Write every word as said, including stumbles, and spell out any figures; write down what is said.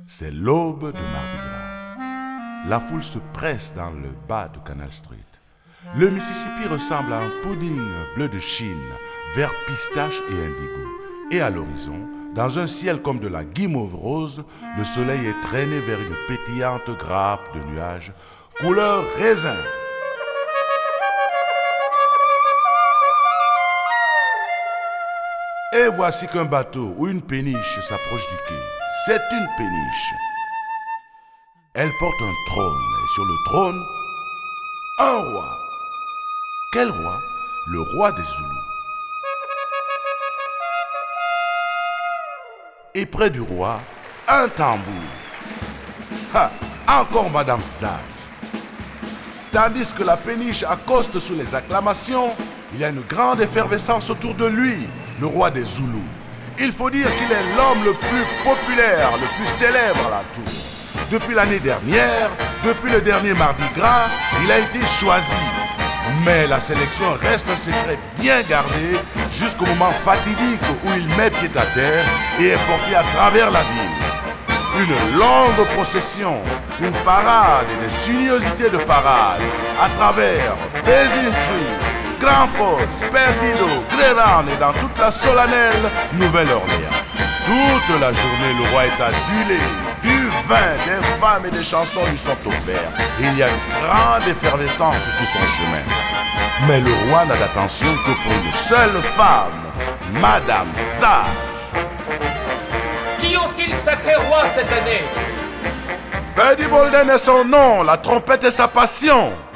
C'est l'aube de Mardi Gras. La foule se presse dans le bas de Canal Street. Le Mississippi ressemble à un pudding bleu de Chine, vert pistache et indigo. Et à l'horizon, dans un ciel comme de la guimauve rose, le soleil est traîné vers une pétillante grappe de nuages, couleur raisin. Et voici qu'un bateau ou une péniche s'approche du quai. C'est une péniche. Elle porte un trône, et sur le trône, un roi. Quel roi? Le roi des Zoulous. Et près du roi, un tambour. Ha! Encore Madame Sage. Tandis que la péniche accoste sous les acclamations, il y a une grande effervescence autour de lui, le roi des Zoulous. Il faut dire qu'il est l'homme le plus populaire, le plus célèbre à la tour. Depuis l'année dernière, depuis le dernier Mardi Gras, il a été choisi. Mais la sélection reste un secret bien gardé jusqu'au moment fatidique où il met pied à terre et est porté à travers la ville. Une longue procession, une parade et des sinuosités de parade à travers Basin Street, Grand Poste, Perdido, Greyhound et dans toute la solennelle Nouvelle-Orléans. Toute la journée, le roi est adulé. Du vin, des femmes et des chansons lui sont offerts. Et il y a une grande effervescence sur son chemin. Mais le roi n'a d'attention que pour une seule femme, Madame Sage. Qui ont-ils sacré roi cette année? Buddy Bolden est son nom, la trompette est sa passion.